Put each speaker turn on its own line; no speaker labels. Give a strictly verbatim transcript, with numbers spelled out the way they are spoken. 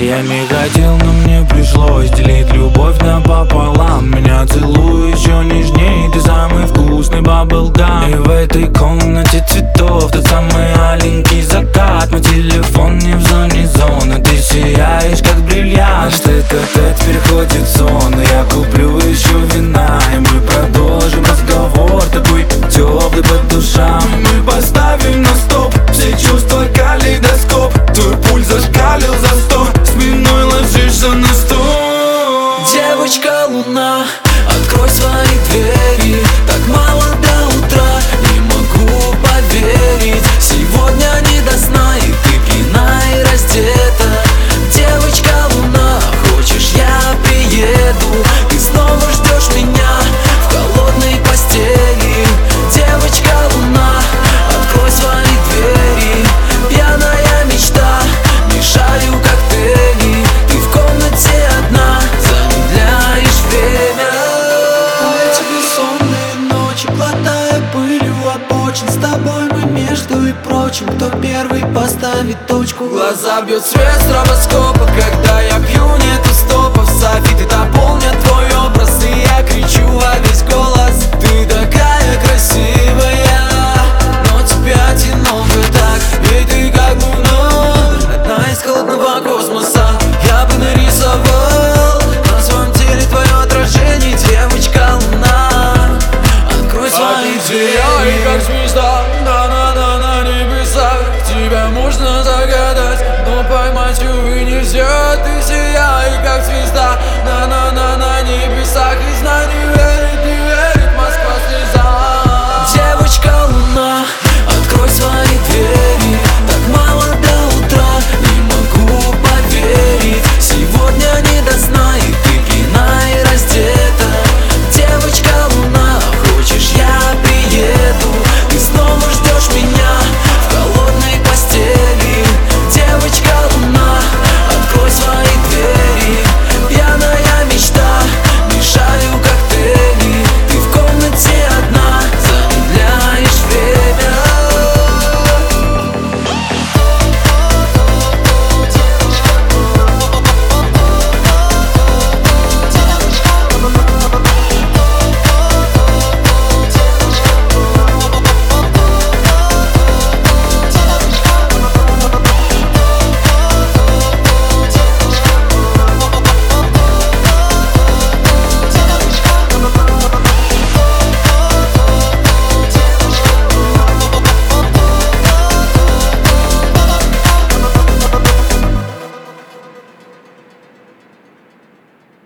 Я не хотел, но мне пришлось делить любовь напополам. Меня целуй еще нежней, ты самый вкусный баблгам. И в этой комнате цветов тот самый аленький закат. Мой телефон не в зоне зоны, ты сияешь как бриллиант. Наш тет-а-тет переходит в сон, я куплю еще вина, и мы продолжим разговор такой теплый по душам. Мы поставим на стоп все чувства, калейдоскоп. Твой пульс зашкалил за сто, спиной ложишься на стол.
Девочка Луна, открой свои двери. Так мало до утра, не могу поверить. Сегодня не до сна, и ты пьяна и раздета. Девочка Луна, хочешь, я приеду. Ты снова ждешь меня в холодной постели. Девочка Луна, открой свои двери. Пьяная мечта, мешаю коктейли. Ты в комнате одна, замедляешь время. Эти бессонные ночи, глотая пылью обочин. С тобой мы между и прочим, кто первый поставит точку. В глаза бьет свет стробоскопа, когда я пью, нету стопов. Софиты дополнят твой образ, и я кричу в